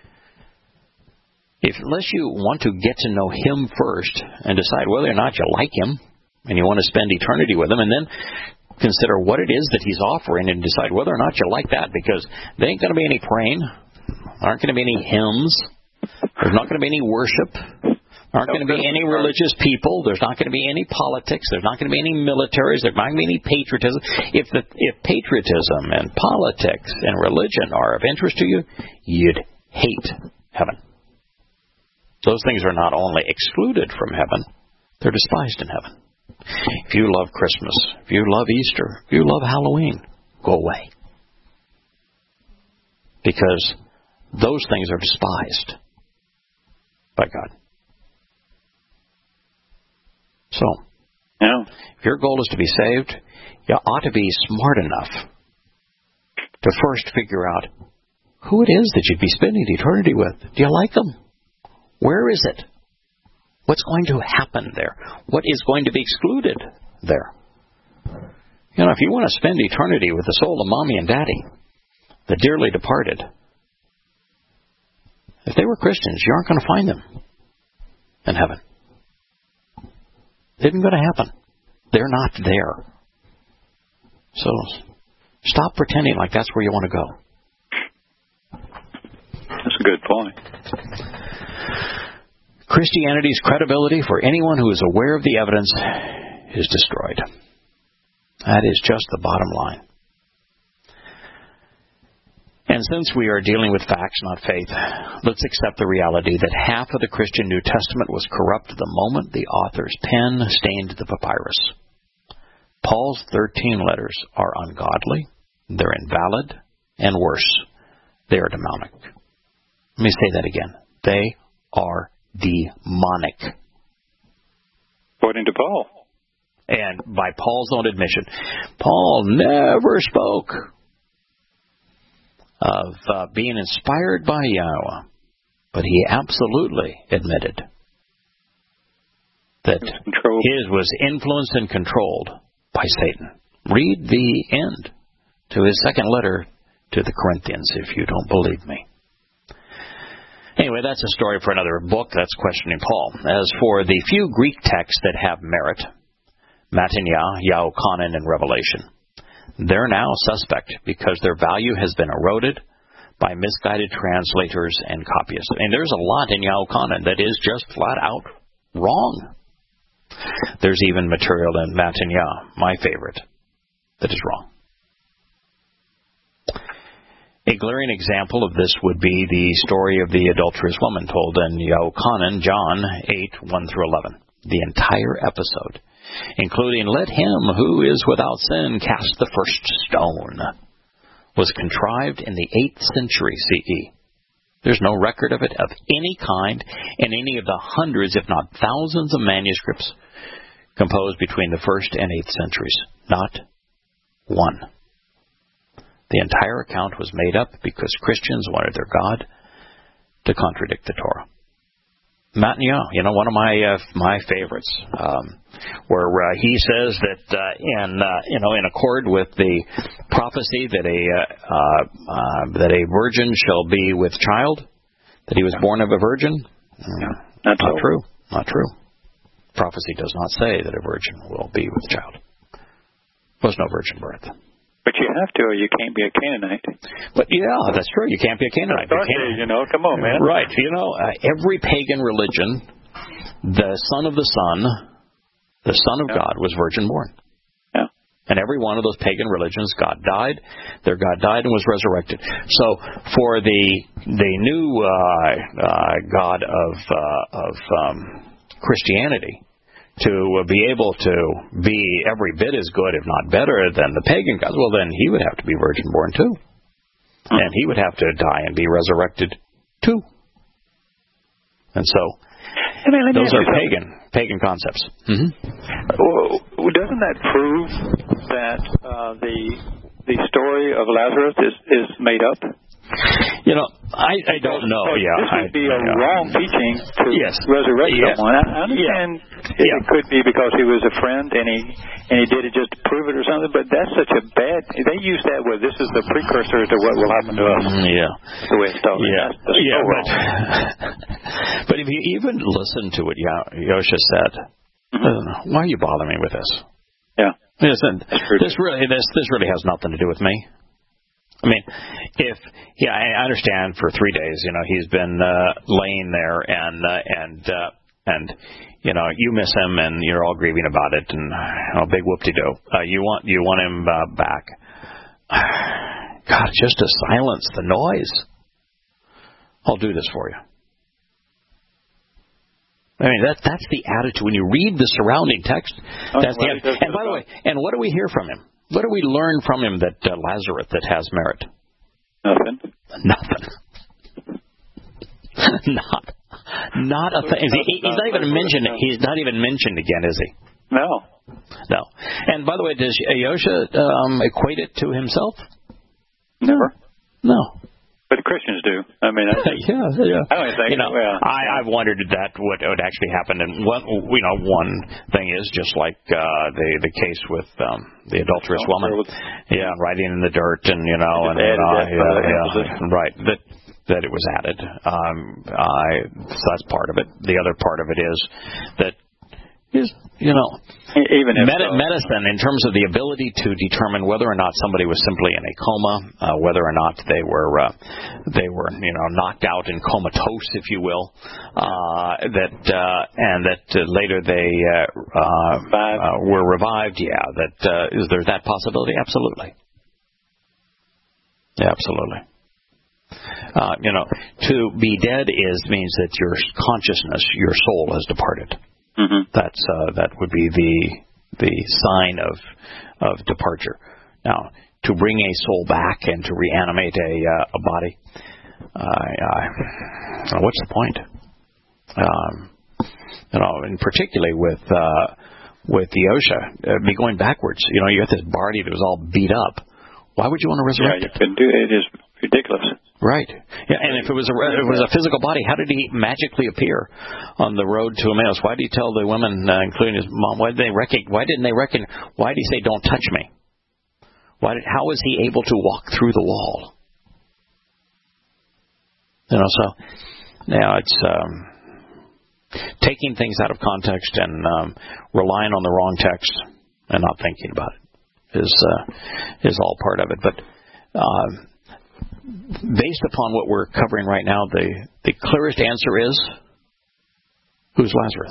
If unless you want to get to know Him first and decide whether or not you like Him, and you want to spend eternity with Him, and then consider what it is that He's offering and decide whether or not you like that, because there ain't going to be any praying, there aren't going to be any hymns, there's not going to be any worship, there aren't going to be any religious people, there's not going to be any politics, there's not going to be any militaries, there's not going to be any patriotism. If the, if patriotism and politics and religion are of interest to you, you'd hate heaven. Those things are not only excluded from heaven, they're despised in heaven. If you love Christmas, if you love Easter, if you love Halloween, go away. Because those things are despised by God. So, yeah. If your goal is to be saved, you ought to be smart enough to first figure out who it is that you'd be spending eternity with. Do you like them? Where is it? What's going to happen there? What is going to be excluded there? You know, if you want to spend eternity with the soul of Mommy and Daddy, the dearly departed, if they were Christians, you aren't going to find them in heaven. It isn't going to happen. They're not there. So stop pretending like that's where you want to go. That's a good point. Christianity's credibility for anyone who is aware of the evidence is destroyed. That is just the bottom line. And since we are dealing with facts, not faith, let's accept the reality that half of the Christian New Testament was corrupt the moment the author's pen stained the papyrus. Paul's thirteen letters are ungodly, they're invalid, and worse, they are demonic. Let me say that again. They are demonic. According to Paul. And by Paul's own admission, Paul never spoke of uh, being inspired by Yahweh, but he absolutely admitted that his was influenced and controlled by Satan. Read the end to his second letter to the Corinthians if you don't believe me. Anyway, that's a story for another book. That's Questioning Paul. As for the few Greek texts that have merit, Matanya, Yaochanan, and Revelation, they're now suspect because their value has been eroded by misguided translators and copyists. And there's a lot in Yaochanan that is just flat out wrong. There's even material in Matanya, my favorite, that is wrong. A glaring example of this would be the story of the adulterous woman told in Yaochanan, John eight, one through eleven. The entire episode, including "Let him who is without sin cast the first stone," was contrived in the eighth century C E. There's no record of it of any kind in any of the hundreds, if not thousands, of manuscripts composed between the first and eighth centuries. Not one. The entire account was made up because Christians wanted their God to contradict the Torah. Matanya, you know, one of my uh, my favorites, um, where uh, he says that uh, in uh, you know in accord with the prophecy that a uh, uh, that a virgin shall be with child, that he was born of a virgin. Yeah, that's not true. Not true. Prophecy does not say that a virgin will be with child. There was no virgin birth. But you have to, or you can't be a Canaanite. But yeah, that's true. You can't be a Canaanite. You, Canaanite. you know, come on, man. Right. You know, uh, every pagan religion, the son of the Son, the Son of yeah. God, was virgin born. Yeah. And every one of those pagan religions, God died. Their God died and was resurrected. So for the the new uh, uh, God of uh, of um, Christianity to be able to be every bit as good, if not better, than the pagan gods, well, then he would have to be virgin-born too. And he would have to die and be resurrected too. And so, I mean, those are pagan pagan concepts. Mm-hmm. Well, doesn't that prove that uh, the the story of Lazarus is, is made up? You know, I, I don't know. This Yeah, this would I, be a yeah. wrong teaching to yes. resurrect yeah. someone. I understand yeah. it, yeah. it could be because he was a friend and he and he did it just to prove it or something. But that's such a bad. They use that word. This is the precursor to what will happen to us. Yeah, that's the way it's taught. Yeah, that's, that's yeah. so But, but if you even listen to what Yosha said, mm-hmm. why are you bothering me with this? Yeah, Listen, this really this this really has nothing to do with me. I mean, if yeah, I understand for three days, you know, he's been uh, laying there, and uh, and uh, and you know, you miss him, and you're all grieving about it, and oh, big whoop-de-doo. Uh, you want you want him uh, back? God, just to silence the noise. I'll do this for you. I mean, that that's the attitude when you read the surrounding text. Oh, That's well, the, and by the way, and what do we hear from him? What do we learn from him that uh, Lazarus that has merit? Nothing. Nothing. not, not a thing. He, he's not even mentioned. He's not even mentioned again, is he? No. No. And by the way, does Yosha um, equate it to himself? Never. No. But the Christians do. I mean, I, yeah, yeah. I don't think. You know, well, I, I've wondered that what would actually happen. And one, you know, one thing is just like uh, the the case with um, the adulterous oh, woman. with, yeah, writing in the dirt, and you know, and uh, yeah, yeah, right. That that it was added. Um, I so that's part of it. The other part of it is that is you know. Even if, Medi- uh, medicine, in terms of the ability to determine whether or not somebody was simply in a coma, uh, whether or not they were uh, they were you know knocked out and comatose, if you will, uh, that uh, and that uh, later they uh, uh, uh, were revived. Yeah, that uh, is there that possibility? Absolutely, yeah, absolutely. Uh, you know, to be dead is means that your consciousness, your soul, has departed. Mm-hmm. That's uh, that would be the the sign of of departure. Now, to bring a soul back and to reanimate a uh, a body, uh, uh, what's the point? Um, you know, and particularly with uh, with Yosha, uh, be going backwards. You know, you got this body that was all beat up. Why would you want to resurrect yeah, you it? couldn't do it. It is ridiculous. Right. Yeah, and if it was a if it was a physical body, how did he magically appear on the road to Emmaus? Why did he tell the women, uh, including his mom, why did they reckon? Why didn't they reckon? Why did he say, "Don't touch me"? Why did? How was he able to walk through the wall? You know, so now it's um, taking things out of context and um, relying on the wrong text and not thinking about it is uh, is all part of it, but. Uh, Based upon what we're covering right now, the, the clearest answer is, who's Lazarus?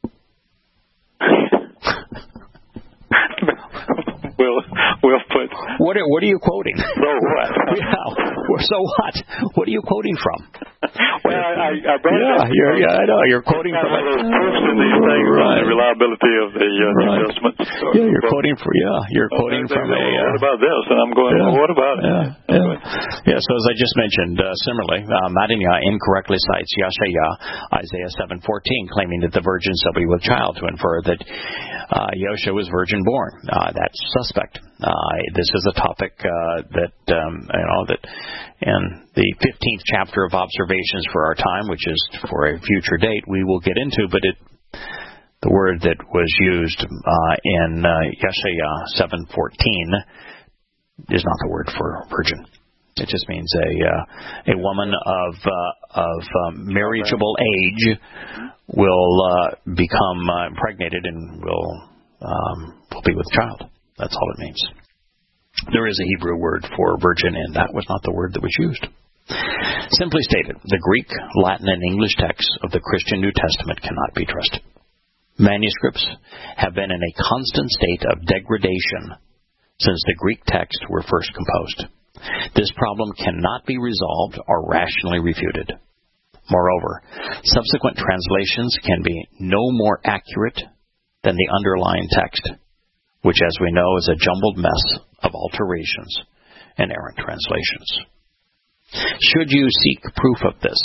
we'll, we'll put... What are, what are you quoting? So what? Yeah, so what? What are you quoting from? Well, I, I brought yeah, it you're, yeah, I know. You're quoting from it. There's proofs in these things right. on the reliability of the uh, right. New Testament. Yeah, you're quoting from, yeah, you're well, quoting they, from they, a... Uh, what about this? And I'm going, yeah, well, what about yeah, it? Yeah, yeah. So as I just mentioned, uh, similarly, uh, Madanya incorrectly cites Yeshaya, Isaiah seven fourteen, claiming that the virgin shall be with child, to infer that uh, Yosha was virgin born. Uh, that's suspect. Uh, this is a topic uh, that, um, you know, that in the fifteenth chapter of Observations for Our Time, which is for a future date, we will get into, but it the word that was used uh, in uh, Yeshaya seven fourteen is not the word for virgin. It just means a uh, a woman of uh, of um, marriageable age will uh, become uh, impregnated and will um, will be with child. That's all it means. There is a Hebrew word for virgin, and that was not the word that was used. Simply stated, the Greek, Latin, and English texts of the Christian New Testament cannot be trusted. Manuscripts have been in a constant state of degradation since the Greek texts were first composed. This problem cannot be resolved or rationally refuted. Moreover, subsequent translations can be no more accurate than the underlying text, which, as we know, is a jumbled mess of alterations and errant translations. Should you seek proof of this,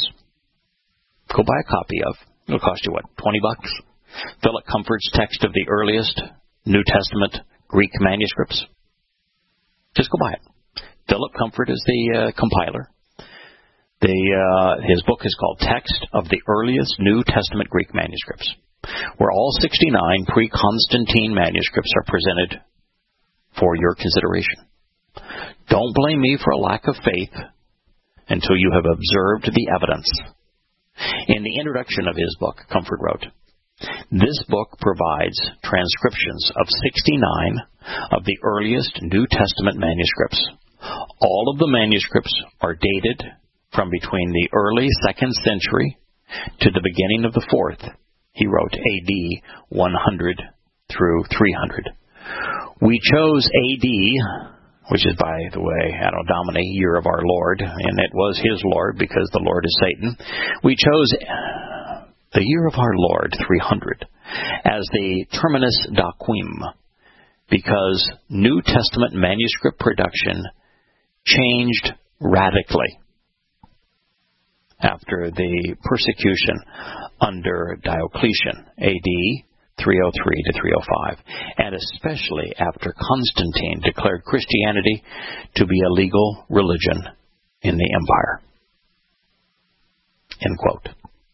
go buy a copy of, it'll cost you what, twenty bucks? Philip Comfort's text of the earliest New Testament Greek manuscripts. Just go buy it. Philip Comfort is the uh, compiler. The, uh, his book is called Text of the Earliest New Testament Greek Manuscripts, where all sixty-nine pre-Constantine manuscripts are presented for your consideration. Don't blame me for a lack of faith until you have observed the evidence. In the introduction of his book, Comfort wrote, "This book provides transcriptions of sixty-nine of the earliest New Testament manuscripts. All of the manuscripts are dated from between the early second century to the beginning of the fourth." He wrote A D one hundred through three hundred. We chose A D, which is, by the way, Anno Domini, year of our Lord, and it was his Lord because the Lord is Satan. We chose the year of our Lord, three hundred, as the terminus daquim, because New Testament manuscript production changed radically after the persecution under Diocletian, A D three oh three to three oh five, and especially after Constantine declared Christianity to be a legal religion in the empire. End quote.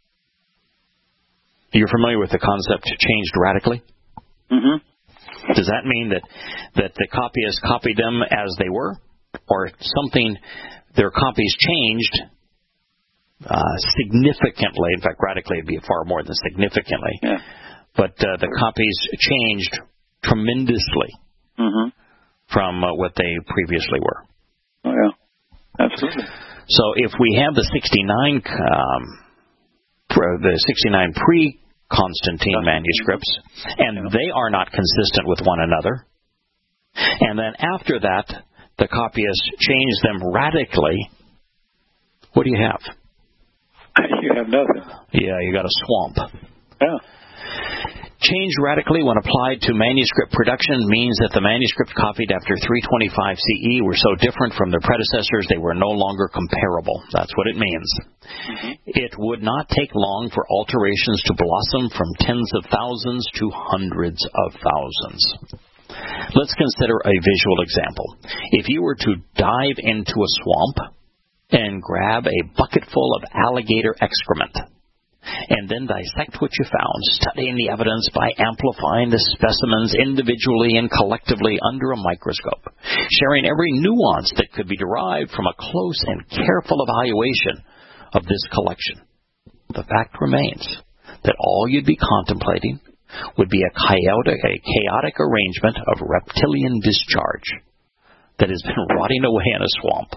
You're familiar with the concept changed radically? Mm-hmm. Does that mean that, that the copyists copied them as they were? Or something, their copies changed uh, significantly? In fact, radically would be far more than significantly. Yeah. But uh, the copies changed tremendously mm-hmm. from uh, what they previously were. Oh, yeah. Absolutely. So if we have the sixty-nine, um, the sixty-nine pre-Constantine manuscripts, and they are not consistent with one another, and then after that, the copyists change them radically, what do you have? You have nothing. Yeah, you got a swamp. Yeah. Change radically when applied to manuscript production means that the manuscript copied after three twenty-five C E were so different from their predecessors they were no longer comparable. That's what it means. Mm-hmm. It would not take long for alterations to blossom from tens of thousands to hundreds of thousands. Let's consider a visual example. If you were to dive into a swamp and grab a bucket full of alligator excrement, and then dissect what you found, studying the evidence by amplifying the specimens individually and collectively under a microscope, sharing every nuance that could be derived from a close and careful evaluation of this collection. The fact remains that all you'd be contemplating would be a chaotic, a chaotic arrangement of reptilian discharge that has been rotting away in a swamp.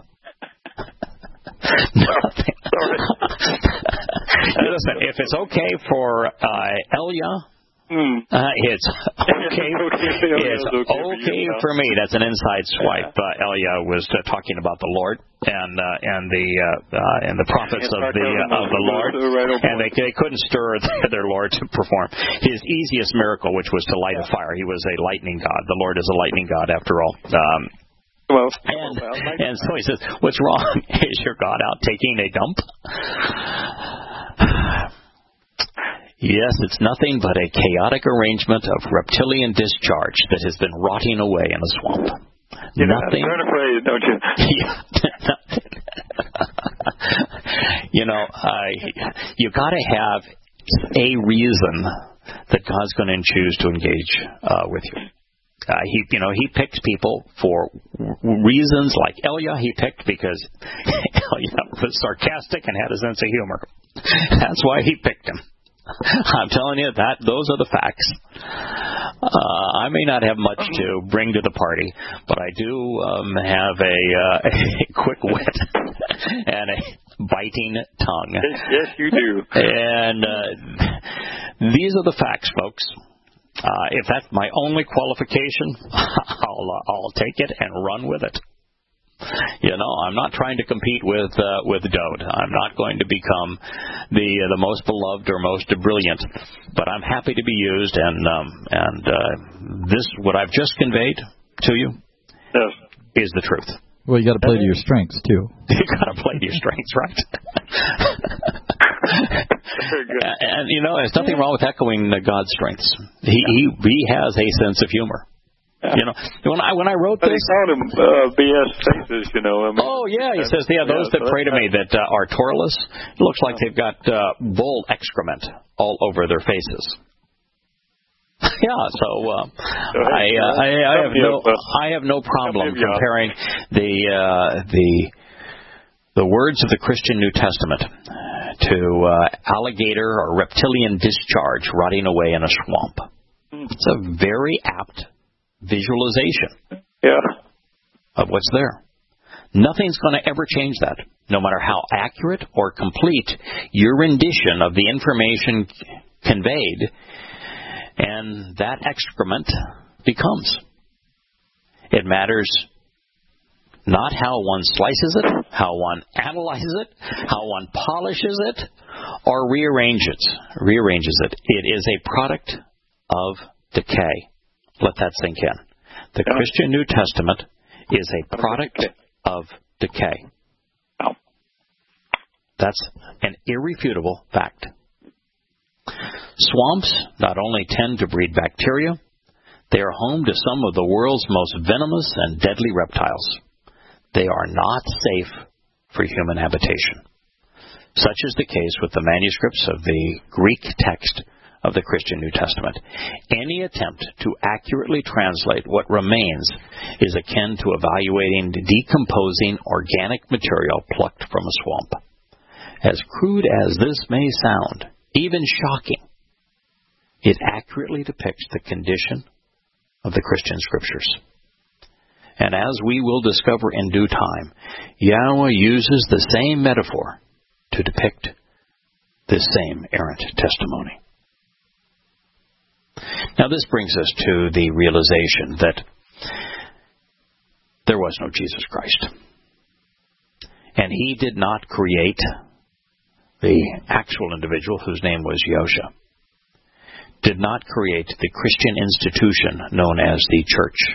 Nothing. Listen, if it's okay for uh, Elia, mm. uh, it's okay. It's okay for me. That's an inside swipe. Uh, Elia was uh, talking about the Lord and uh, and the uh, uh, and the prophets of the uh, of the Lord, and they they couldn't stir their Lord to perform his easiest miracle, which was to light a fire. He was a lightning god. The Lord is a lightning god, after all. Um, Well, and, well, and so he says, what's wrong? Is your God out taking a dump? Yes, it's nothing but a chaotic arrangement of reptilian discharge that has been rotting away in a swamp. You know, nothing. I'm afraid, don't you? Yeah. You know, uh, you got to have a reason that God's going to choose to engage uh, with you. Uh, he, you know, he picked people for reasons like Elia. He picked because Elia was sarcastic and had a sense of humor. That's why he picked him. I'm telling you that those are the facts. Uh, I may not have much to bring to the party, but I do um, have a, uh, a quick wit and a biting tongue. Yes, you do. And uh, these are the facts, folks. Uh, if that's my only qualification, I'll uh, I'll take it and run with it. You know, I'm not trying to compete with uh, with Dode. I'm not going to become the uh, the most beloved or most brilliant, but I'm happy to be used. And um, and uh, this, what I've just conveyed to you, yes, is the truth. Well, you got to play to your strengths too. You got to play to your strengths, right? Very good. And you know, there's nothing wrong with echoing God's strengths. He he he has a sense of humor. Yeah. You know, when I when I wrote but this, he called him uh, B S faces. You know. I mean, oh yeah, he says yeah. Those yeah, that so pray to me that uh, are Toraless, it looks like they've got uh, bull excrement all over their faces. Yeah, so uh, I, uh, I I have no I have no problem comparing the uh, the the words of the Christian New Testament to uh, alligator or reptilian discharge rotting away in a swamp. It's a very apt visualization yeah. of what's there. Nothing's going to ever change that, no matter how accurate or complete your rendition of the information conveyed, and that excrement becomes. It matters not how one slices it, how one analyzes it, how one polishes it, or rearranges rearranges it. It is a product of decay. Let that sink in. The Christian New Testament is a product of decay. That's an irrefutable fact. Swamps not only tend to breed bacteria, they are home to some of the world's most venomous and deadly reptiles. They are not safe for human habitation. Such is the case with the manuscripts of the Greek text of the Christian New Testament. Any attempt to accurately translate what remains is akin to evaluating decomposing organic material plucked from a swamp. As crude as this may sound, even shocking, it accurately depicts the condition of the Christian Scriptures. And as we will discover in due time, Yahweh uses the same metaphor to depict this same errant testimony. Now this brings us to the realization that there was no Jesus Christ. And he did not create the actual individual whose name was Yosha, did not create the Christian institution known as the church.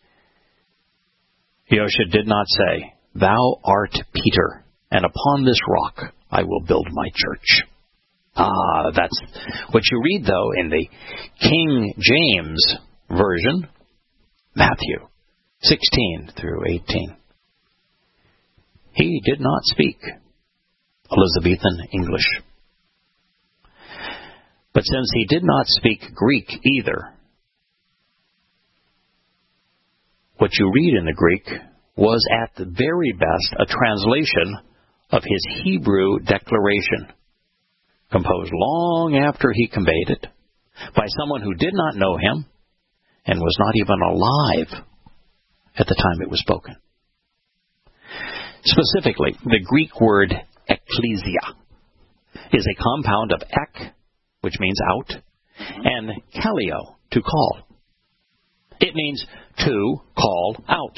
Yosha did not say, "Thou art Peter, and upon this rock I will build my church." Ah, that's what you read, though, in the King James Version, Matthew sixteen through eighteen. He did not speak Elizabethan English. But since he did not speak Greek either, what you read in the Greek was at the very best a translation of his Hebrew declaration, composed long after he conveyed it, by someone who did not know him and was not even alive at the time it was spoken. Specifically, the Greek word ekklesia is a compound of ek, which means out, and kaleo, to call. It means to call out.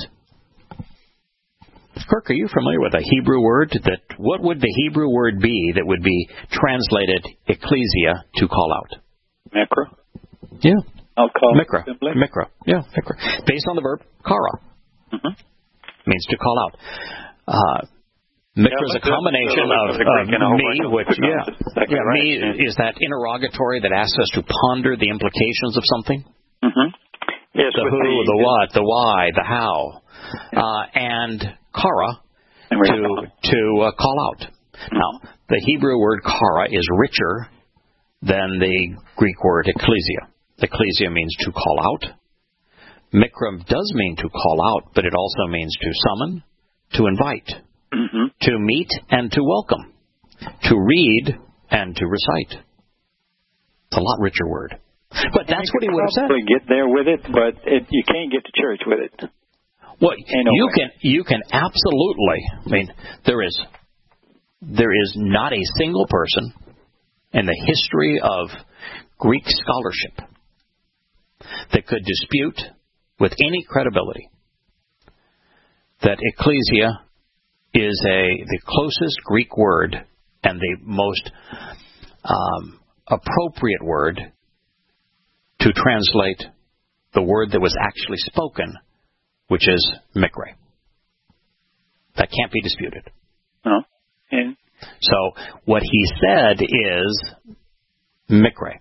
Kirk, are you familiar with a Hebrew word? That what would the Hebrew word be that would be translated ekklesia, to call out? Mikra. Yeah. I'll call Mikra. Simply. Mikra. Yeah, Mikra. Based on the verb kara. Mm-hmm. Means to call out. Uh, Mikra is yeah, a combination of, of me, which, yeah, yeah right. me is that interrogatory that asks us to ponder the implications of something. Mm-hmm. Yes, the who, the, the what, the why, the how. Uh, and kara, to, to uh, call out. Mm-hmm. Now, the Hebrew word kara is richer than the Greek word ekklesia. Ekklesia means to call out. Mikra does mean to call out, but it also means to summon, to invite, mm-hmm. to meet and to welcome, to read and to recite. It's a lot richer word. But that's what he would have said. You can get there with it, but it, you can't get to church with it. Well, you can you can absolutely. I mean, there is there is not a single person in the history of Greek scholarship that could dispute with any credibility that ekklesia is a the closest Greek word and the most um, appropriate word to translate the word that was actually spoken, which is mikra. That can't be disputed. No. And so what he said is mikra.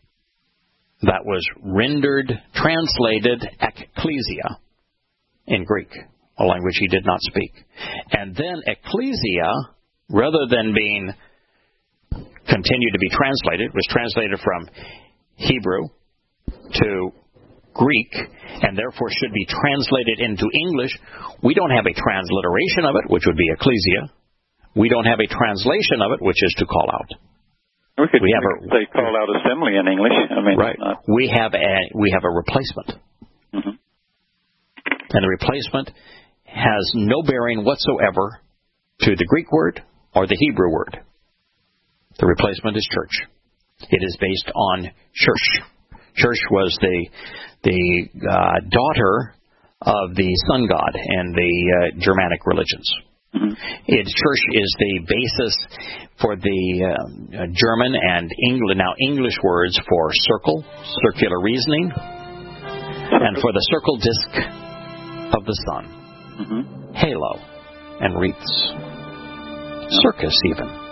That was rendered, translated ekklesia in Greek, a language he did not speak. And then ekklesia, rather than being continued to be translated, was translated from Hebrew to Greek, and therefore should be translated into English. We don't have a transliteration of it, which would be ekklesia. We don't have a translation of it, which is to call out. We could we have a, they call out assembly in English. I mean, right. Uh, we have a we have a replacement, mm-hmm. and the replacement has no bearing whatsoever to the Greek word or the Hebrew word. The replacement is church. It is based on church. Church was the the uh, daughter of the sun god in the uh, Germanic religions. Mm-hmm. It, church is the basis for the uh, German and English, now English words for circle, circular reasoning, and for the circle disk of the sun, mm-hmm. halo, and wreaths, circus even.